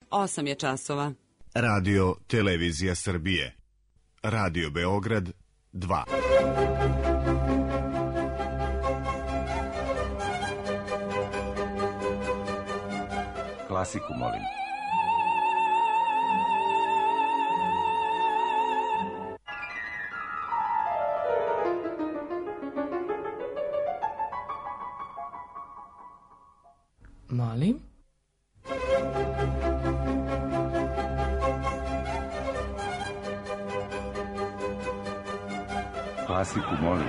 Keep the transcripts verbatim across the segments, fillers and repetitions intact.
osam je časova. Radio Televizija Srbije. Radio Beograd dva. Klasiku molim. Molim? Klasiku molim.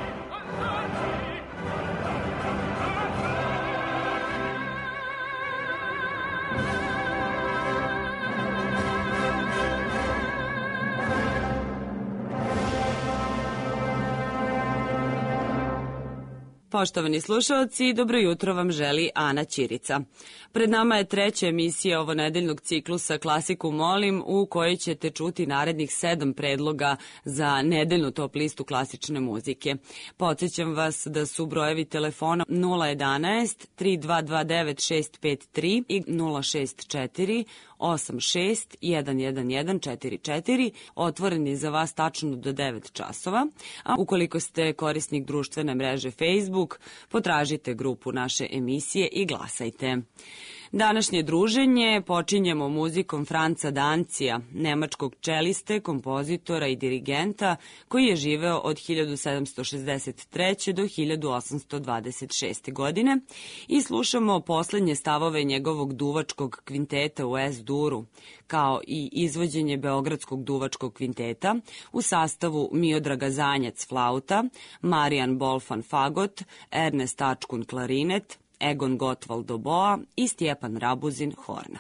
Poštovani slušalci, dobro jutro vam želi Ana Ćirica. Pred nama je treća emisija ovonedeljnog ciklusa Klasiku molim, u kojoj ćete čuti narednih sedam predloga za nedeljnu top listu klasične muzike. Podsjećam vas da su brojevi telefona nula jedanaest tri dva dva devet šest pet tri i nula šest četiri osam šest jedan jedan jedan četiri četiri, otvoreni za vas tačno do devet časova. A ukoliko ste korisnik društvene mreže Facebook, potražite grupu naše emisije i glasajte. Današnje druženje počinjemo muzikom Franca Dancija, nemačkog čeliste, kompozitora i dirigenta koji je živeo od hiljadu sedamsto šezdeset treće. do hiljadu osamsto dvadeset šeste. godine i slušamo poslednje stavove njegovog duvačkog kvinteta u Es-duru, kao i izvođenje Beogradskog duvačkog kvinteta u sastavu Miodraga Zanjac flauta, Marijan Bolfan fagot, Ernest Ačkun klarinet, Egon Gottwald oboa i Stjepan Rabuzin horna.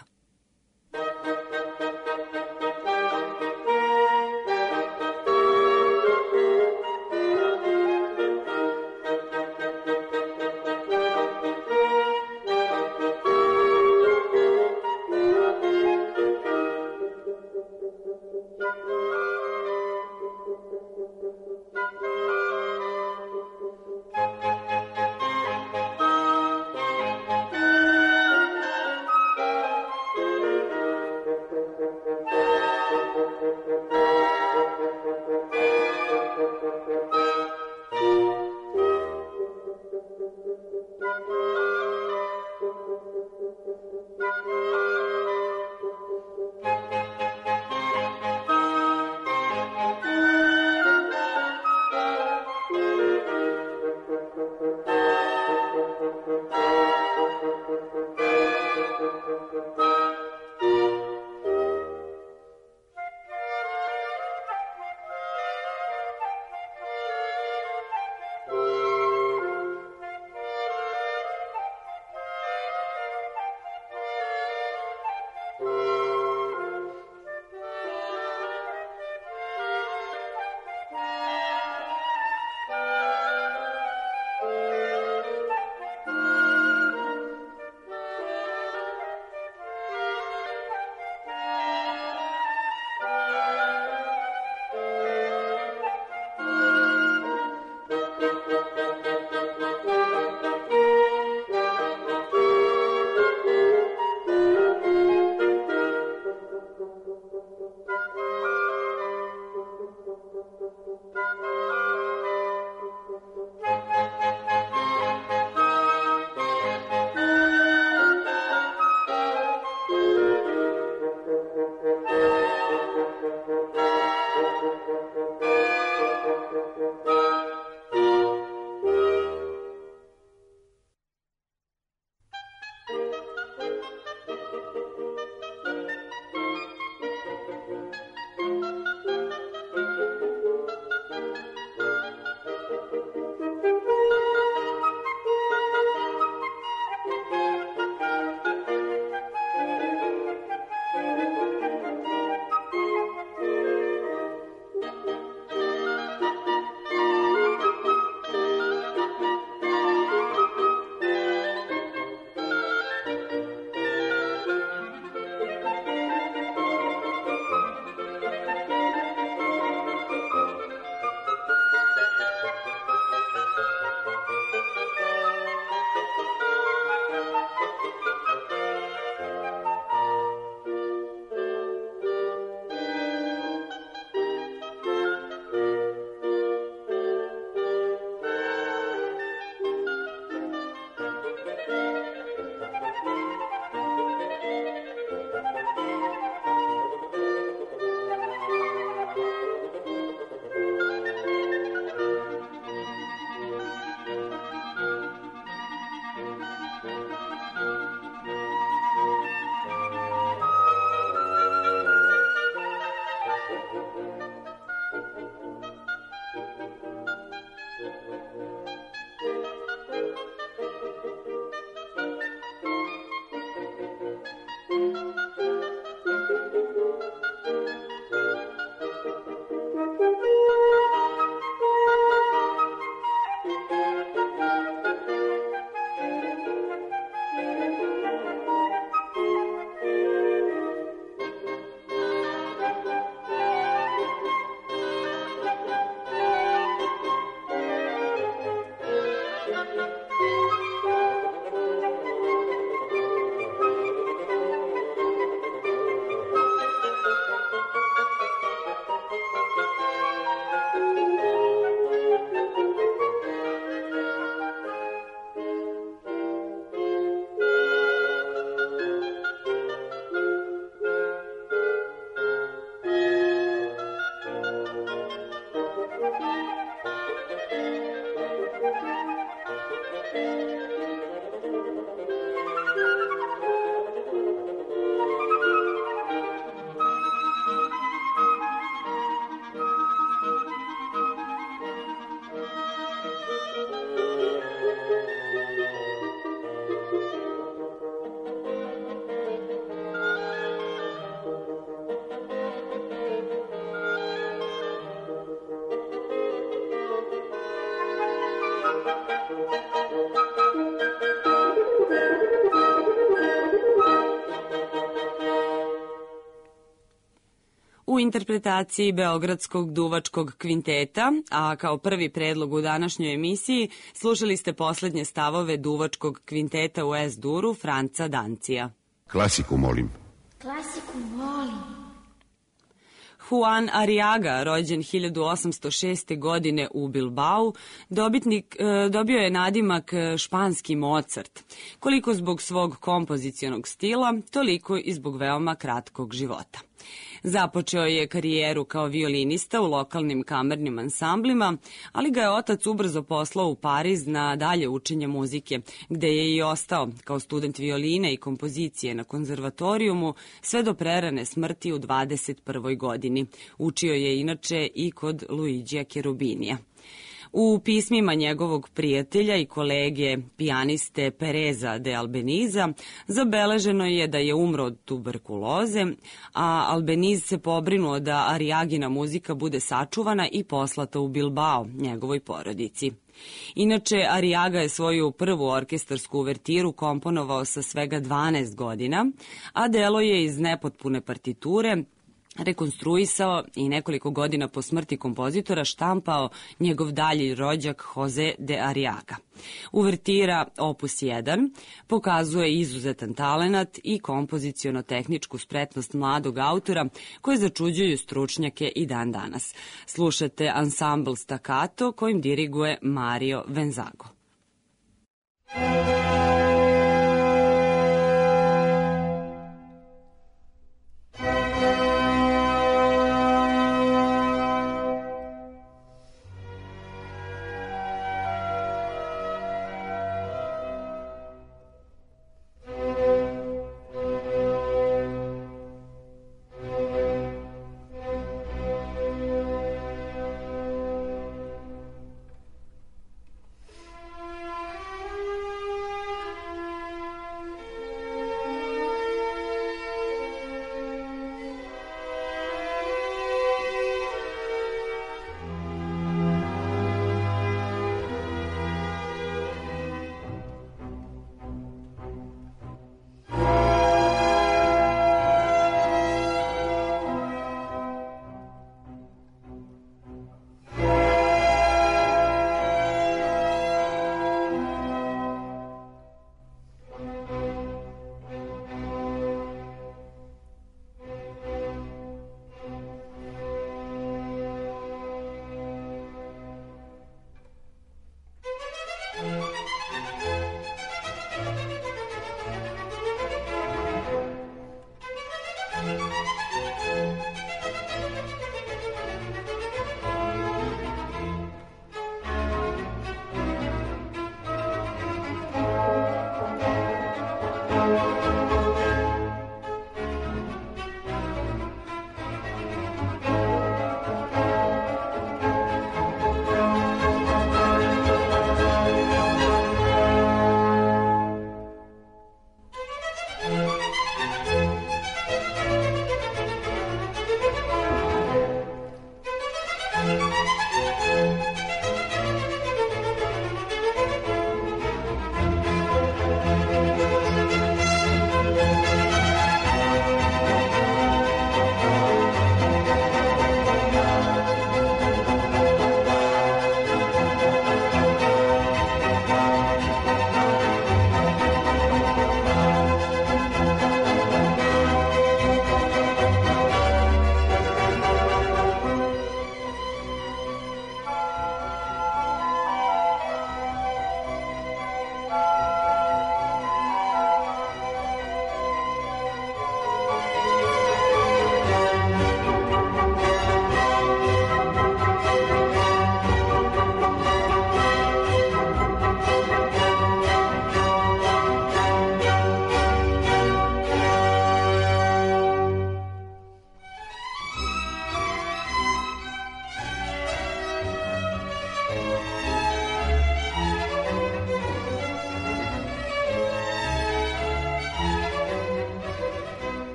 u interpretaciji Beogradskog duvačkog kvinteta, a kao prvi predlog u današnjoj emisiji slušali ste poslednje stavove duvačkog kvinteta u Es-duru Franca Dancija. Klasiku molim. Klasiku molim. Juan Arriaga, rođen hiljadu osamsto šeste. godine u Bilbao, dobitnik, dobio je nadimak španski Mozart, koliko zbog svog kompozicionog stila, toliko i zbog veoma kratkog života. Započeo je karijeru kao violinista u lokalnim kamernim ansamblima, ali ga je otac ubrzo poslao u Pariz na dalje učenje muzike, gde je i ostao kao student violine i kompozicije na konzervatorijumu sve do prerane smrti u dvadeset prvoj. godini. Učio je inače i kod Luigija Cherubinija. U pismima njegovog prijatelja i kolege pijaniste Pereza de Albeniza zabeleženo je da je umro od tuberkuloze, a Albeniz se pobrinuo da Arriagina muzika bude sačuvana i poslata u Bilbao, njegovoj porodici. Inače, Arriaga je svoju prvu orkestarsku uvertiru komponovao sa svega dvanaest godina, a delo je iz nepotpune partiture rekonstruisao i nekoliko godina po smrti kompozitora štampao njegov dalji rođak Jose de Arriaga. Uvertira opus jedan pokazuje izuzetan talenat i kompoziciono-tehničku spretnost mladog autora koje začuđuju stručnjake i dan danas. Slušate ansambl Staccato kojim diriguje Mario Venzago.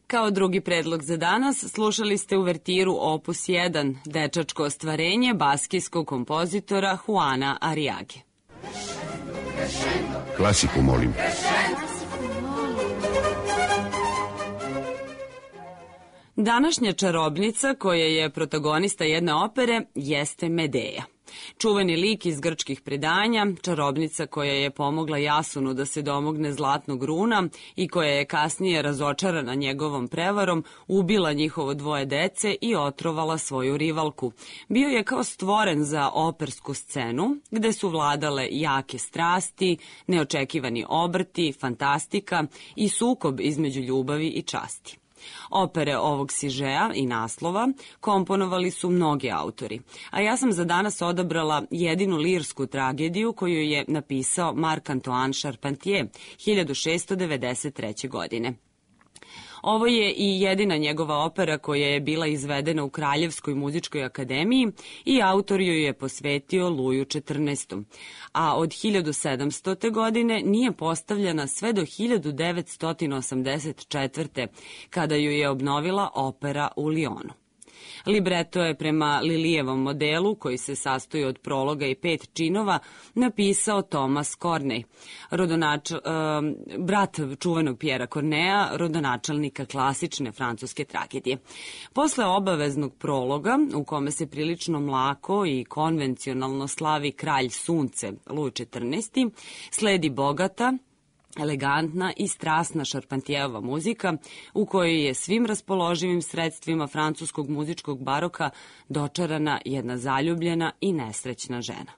Kao drugi predlog za danas slušali ste uvertiru opus jedan, dečačko ostvarenje baskijskog kompozitora Juana Arriage. Klasiku molim. Današnja čarobnica, koja je protagonista jedne opere, jeste Medeja. Čuveni lik iz grčkih predanja, čarobnica koja je pomogla Jasunu da se domogne zlatnog runa i koja je kasnije razočarana njegovom prevarom, ubila njihovo dvoje dece i otrovala svoju rivalku. Bio je kao stvoren za opersku scenu, gde su vladale jake strasti, neočekivani obrti, fantastika i sukob između ljubavi i časti. Opere ovog sižeja i naslova komponovali su mnogi autori, a ja sam za danas odabrala jedinu lirsku tragediju koju je napisao Marc-Antoine Charpentier hiljadu šeststo devedeset treće. godine. Ovo je i jedina njegova opera koja je bila izvedena u Kraljevskoj muzičkoj akademiji i autor joj je posvetio Luju četrnaestom. A od hiljadu sedamstote. godine nije postavljena sve do hiljadu devetsto osamdeset četvrte. kada ju je obnovila opera u Lionu. Libreto je prema Lilijevom modelu, koji se sastoji od prologa i pet činova, napisao Thomas Corneille, rodonač, uh, brat čuvenog Pjera Corneja, rodonačelnika klasične francuske tragedije. Posle obaveznog prologa, u kome se prilično mlako i konvencionalno slavi kralj sunce Luj četrnaesti, sledi bogata, elegantna i strasna Charpentierova muzika u kojoj je svim raspoloživim sredstvima francuskog muzičkog baroka dočarana jedna zaljubljena i nesrećna žena.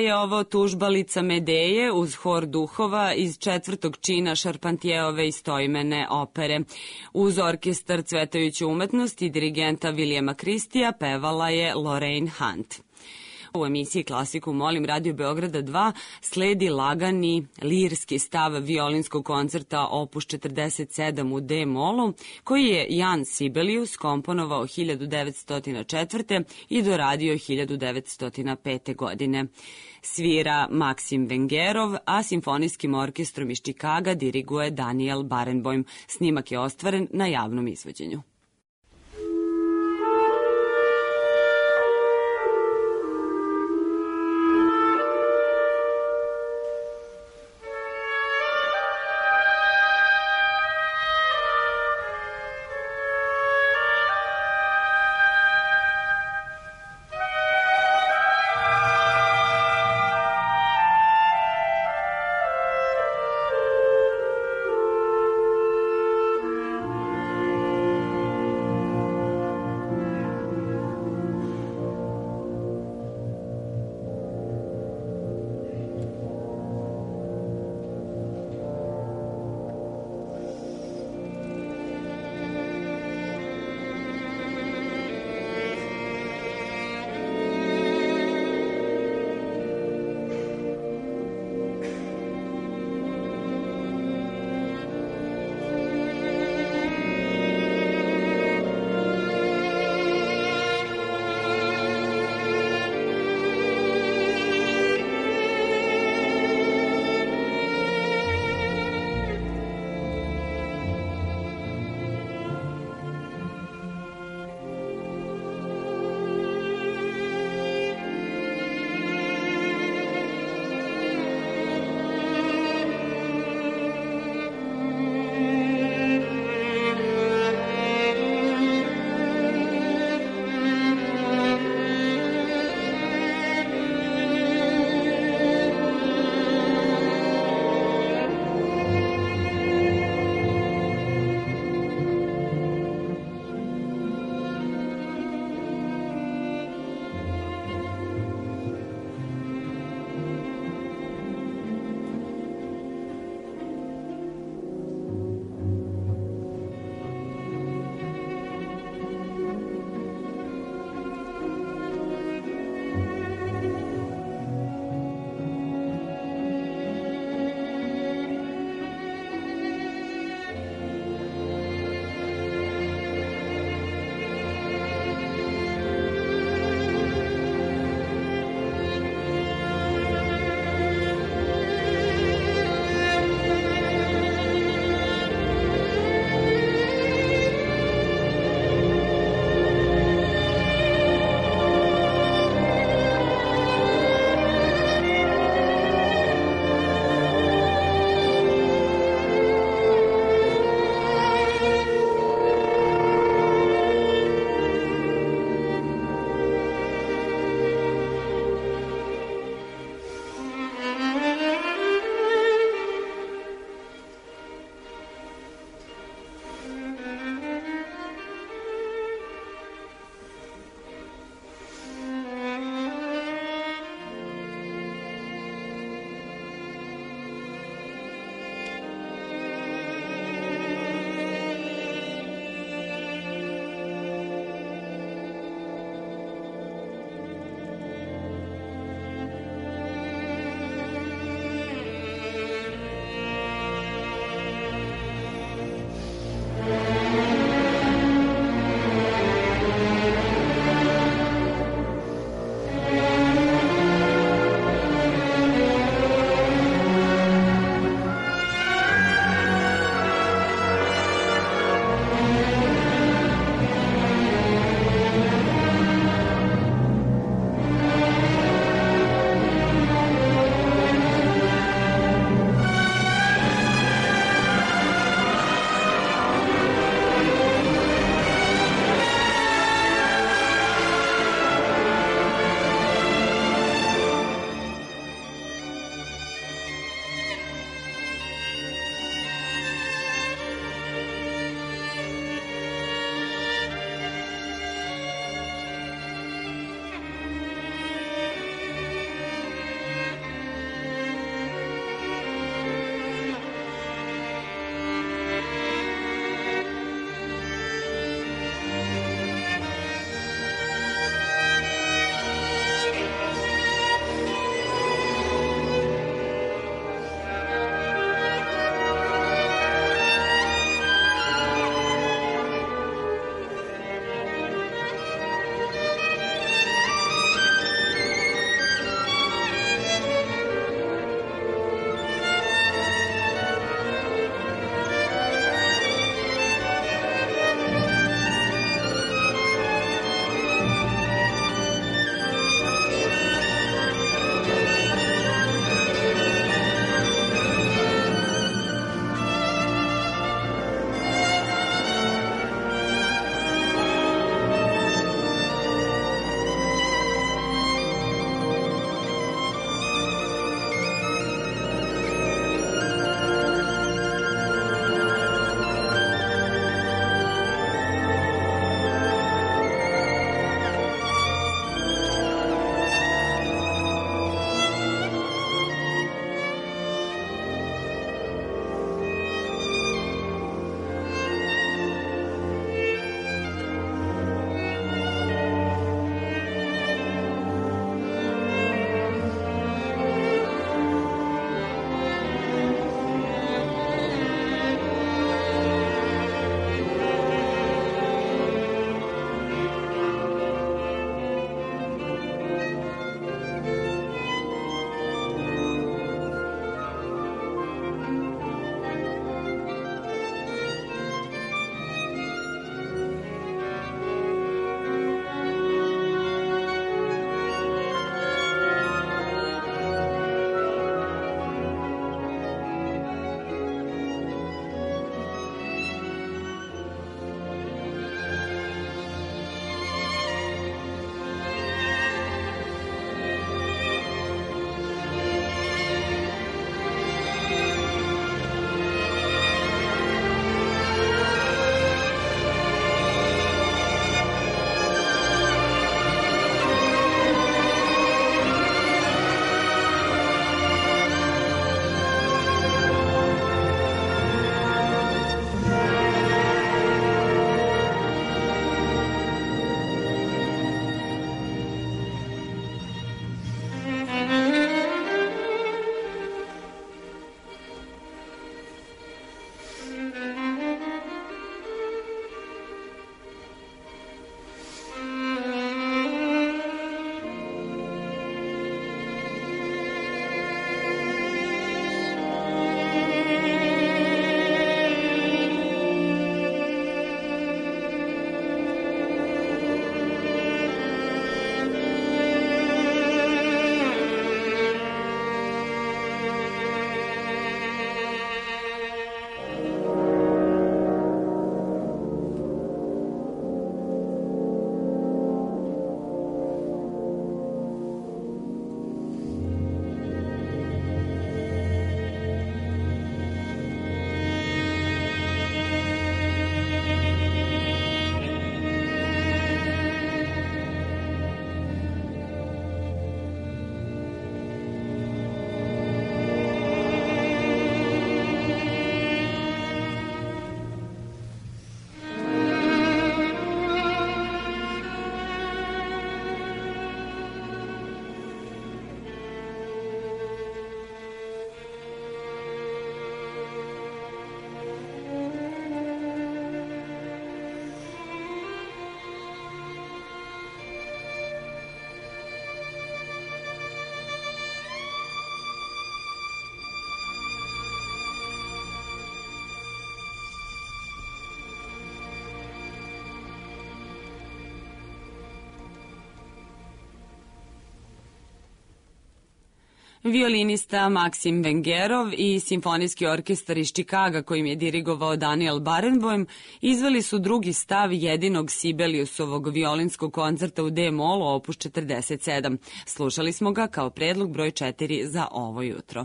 je ovo tužbalica Medeje uz hor duhova iz četvrtog čina Šarpantijeve istoimene opere. Uz orkestar Cvetajuće umetnosti i dirigenta Williama Christija pevala je Lorraine Hunt. U emisiji Klasiku molim Radio Beograda dva sledi lagani lirski stav violinskog koncerta opus četrdeset sedam u D-molu, koji je Jan Sibelius komponovao hiljadu devetsto četvrte. i doradio hiljadu devetsto pete. godine. Svira Maksim Vengerov, a simfonijskim orkestrom iz Čikaga diriguje Daniel Barenboim. Snimak je ostvaren na javnom izvođenju. Violinista Maksim Vengerov i Simfonijski orkestar iz Čikaga kojim je dirigovao Daniel Barenboim izveli su drugi stav jedinog Sibeliusovog violinskog koncerta u D-molu opus četrdeset sedam. Slušali smo ga kao predlog broj četiri za ovo jutro.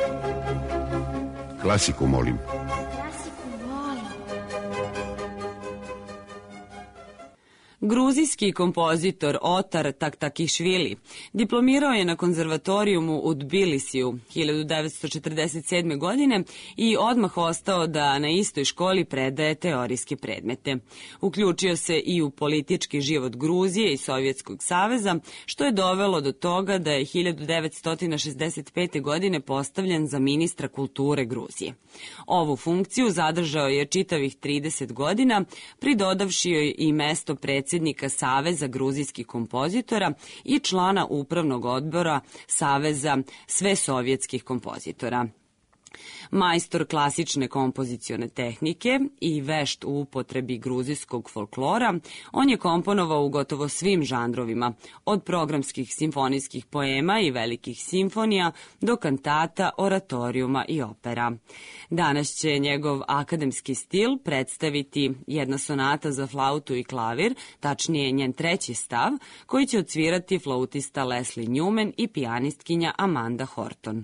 Klasiku molim. Gruzijski kompozitor Otar Taktakišvili diplomirao je na konzervatorijumu u Tbilisiju hiljadu devetsto četrdeset sedme. godine i odmah ostao da na istoj školi predaje teorijske predmete. Uključio se i u politički život Gruzije i Sovjetskog saveza, što je dovelo do toga da je hiljadu devetsto šezdeset pete. godine postavljen za ministra kulture Gruzije. Ovu funkciju zadržao je čitavih trideset godina, pridodavši joj i mesto predsjednika predsjednika Saveza gruzijskih kompozitora i člana upravnog odbora Saveza svesovjetskih kompozitora. Majstor klasične kompozicione tehnike i vešt u upotrebi gruzijskog folklora, on je komponovao u gotovo svim žanrovima, od programskih simfonijskih poema i velikih simfonija do kantata, oratorijuma i opera. Danas će njegov akademski stil predstaviti jedna sonata za flautu i klavir, tačnije njen treći stav, koji će odsvirati flautista Leslie Newman i pijanistkinja Amanda Horton.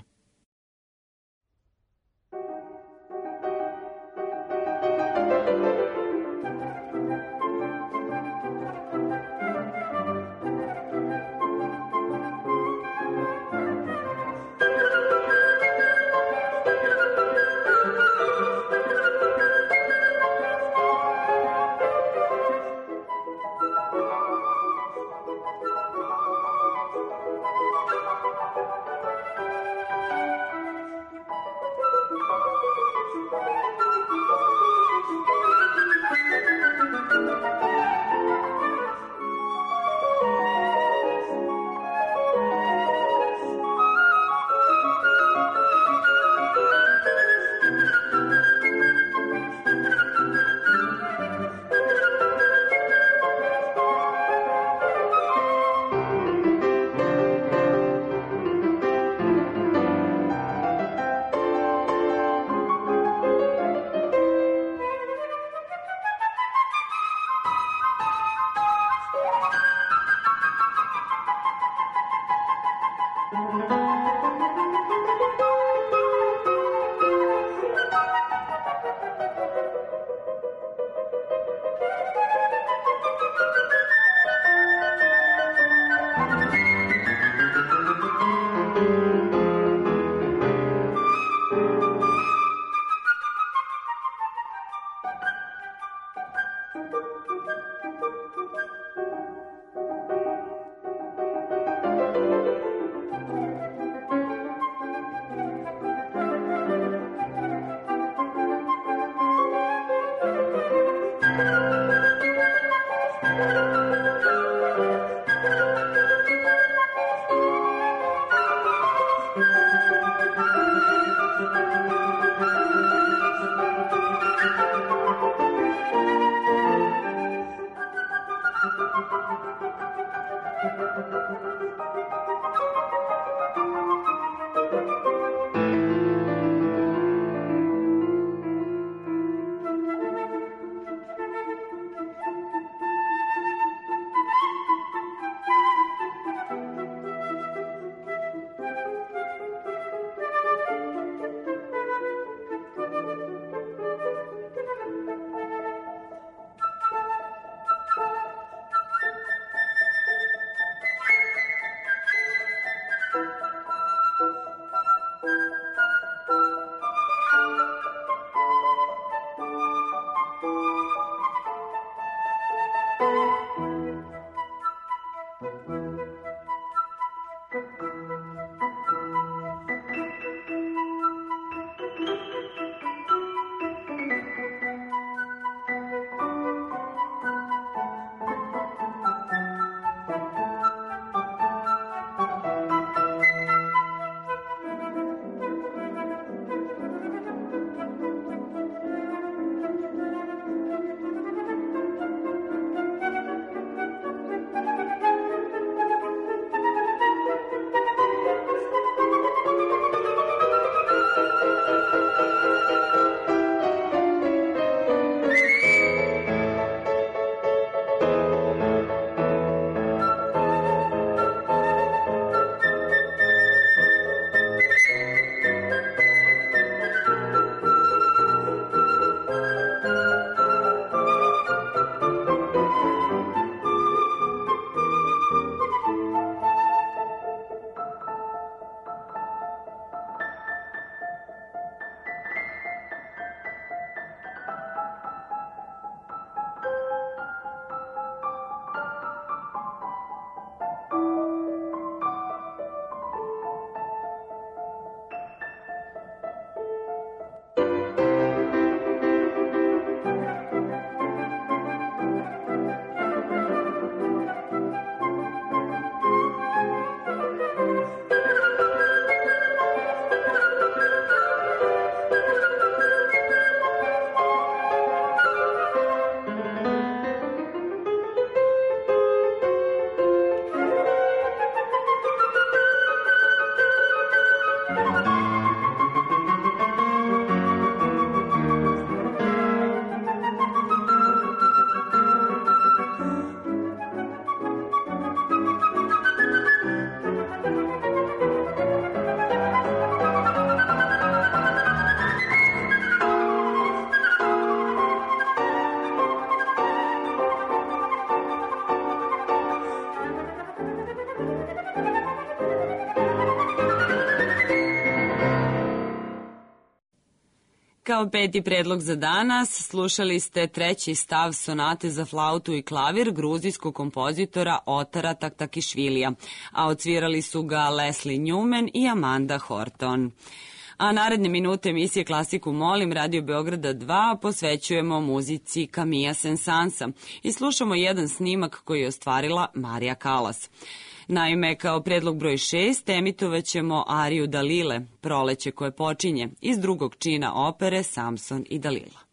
Kao peti predlog za danas slušali ste treći stav sonate za flautu i klavir gruzijskog kompozitora Otara Taktakišvilija, a odsvirali su ga Leslie Newman i Amanda Horton. A naredne minute emisije Klasiku molim Radio Beograda dva posvećujemo muzici Camilla Saint-Saensa i slušamo jedan snimak koji je ostvarila Marija Kalas. Naime, kao predlog broj šest emitovaćemo ariju Dalile, Proleće koje počinje, iz drugog čina opere Samson i Dalila.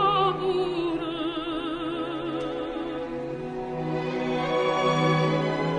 Thank you.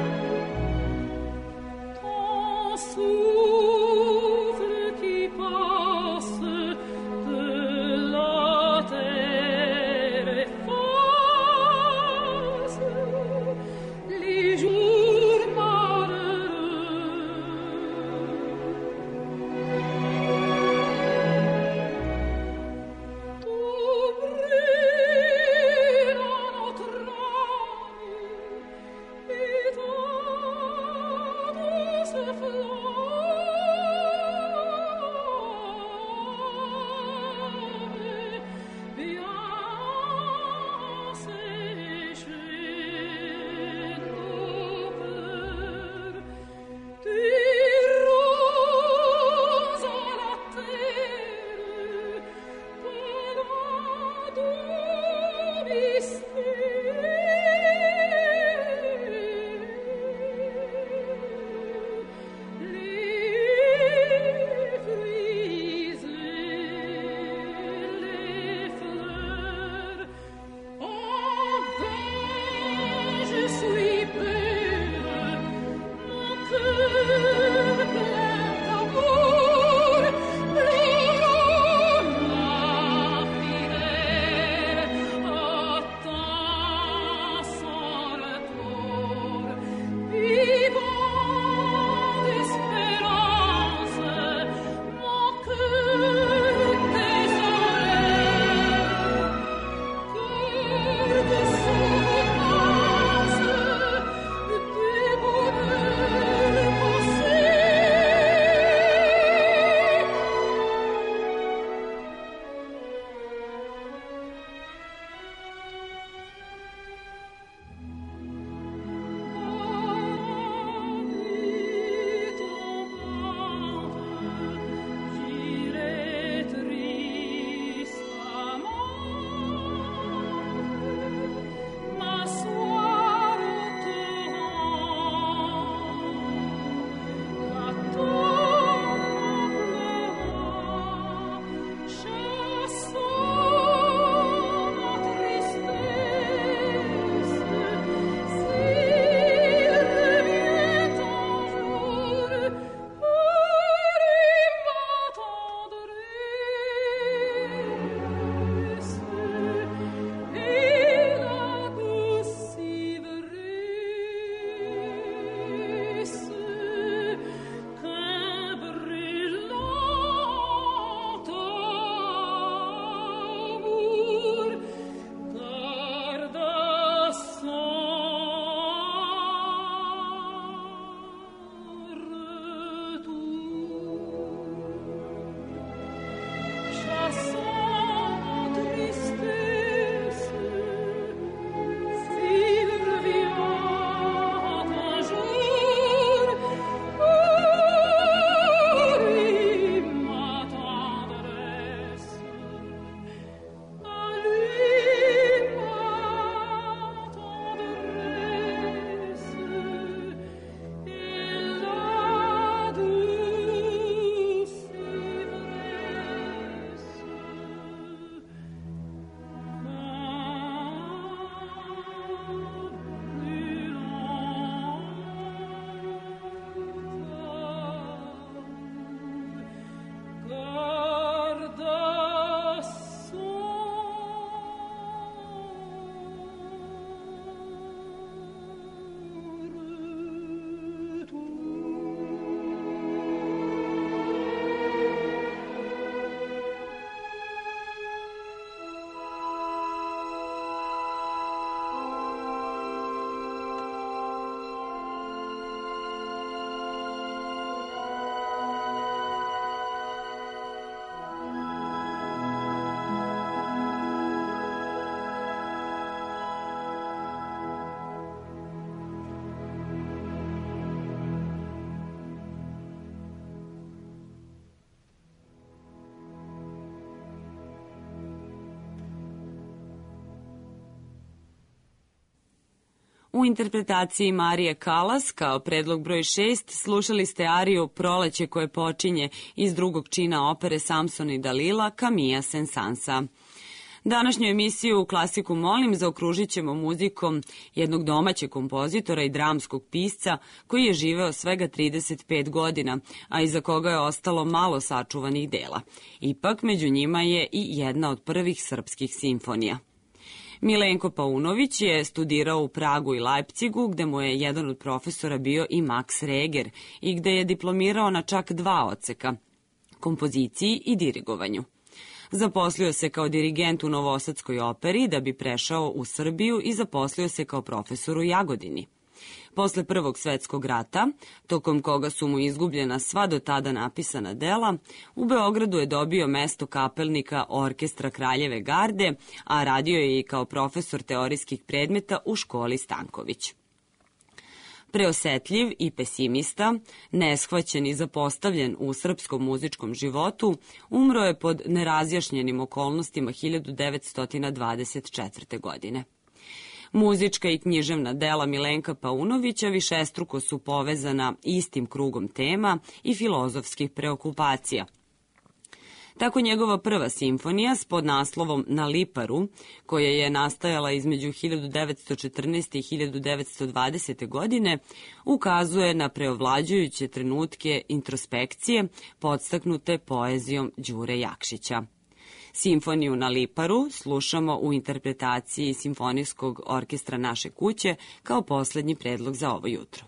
U interpretaciji Marije Kalas kao predlog broj šest slušali ste ariju Proleće koje počinje iz drugog čina opere Samson i Dalila Camilla Saint-Sansa. Današnju emisiju Klasiku molim zaokružit ćemo muzikom jednog domaćeg kompozitora i dramskog pisca koji je živeo svega trideset pet godina, a iza koga je ostalo malo sačuvanih dela. Ipak među njima je i jedna od prvih srpskih simfonija. Milenko Paunović je studirao u Pragu i Leipzigu, gde mu je jedan od profesora bio i Max Reger i gde je diplomirao na čak dva odseka, kompoziciji i dirigovanju. Zaposlio se kao dirigent u Novosadskoj operi da bi prešao u Srbiju i zaposlio se kao profesor u Jagodini. Posle Prvog svetskog rata, tokom koga su mu izgubljena sva do tada napisana dela, u Beogradu je dobio mesto kapelnika orkestra Kraljeve garde, a radio je i kao profesor teorijskih predmeta u školi Stanković. Preosetljiv i pesimista, neshvaćen i zapostavljen u srpskom muzičkom životu, umro je pod nerazjašnjenim okolnostima hiljadu devetsto dvadeset četvrte. godine. Muzička i književna dela Milenka Paunovića višestruko su povezana istim krugom tema i filozofskih preokupacija. Tako njegova prva simfonija s podnaslovom Na Liparu, koja je nastajala između hiljadu devetsto četrnaeste. i hiljadu devetsto dvadesete. godine, ukazuje na preovlađujuće trenutke introspekcije podstaknute poezijom Đure Jakšića. Simfoniju Na Liparu slušamo u interpretaciji Simfonijskog orkestra Naše kuće kao poslednji predlog za ovo jutro.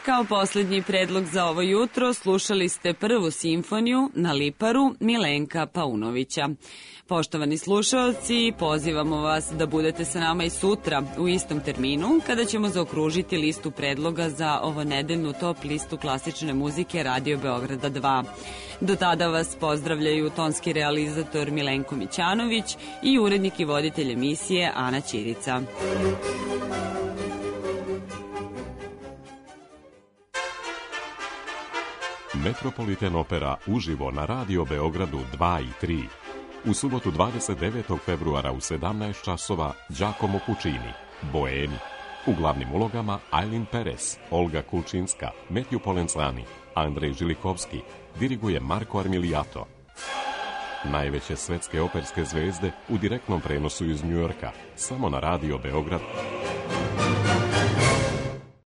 Kao poslednji predlog za ovo jutro slušali ste prvu simfoniju na Liparu Milenka Paunovića. Poštovani slušaoci, pozivamo vas da budete sa nama i sutra u istom terminu kada ćemo zaokružiti listu predloga za ovo nedeljnu top listu klasične muzike Radio Beograda dva. Do tada vas pozdravljaju tonski realizator Milenko Mićanović i urednik i voditelj emisije Ana Ćirica. Metropolitan opera uživo na Radio Beogradu dva i tri. U subotu dvadeset devetog februara u sedamnaest časova Giacomo Puccini, Boemi. U glavnim ulogama Aylin Perez, Olga Kulčinska, Matthew Polenzani, Andrej Žilikovski, diriguje Marko Armiliato. Najveće svetske operske zvezde u direktnom prenosu iz Njujorka, samo na Radio Beograd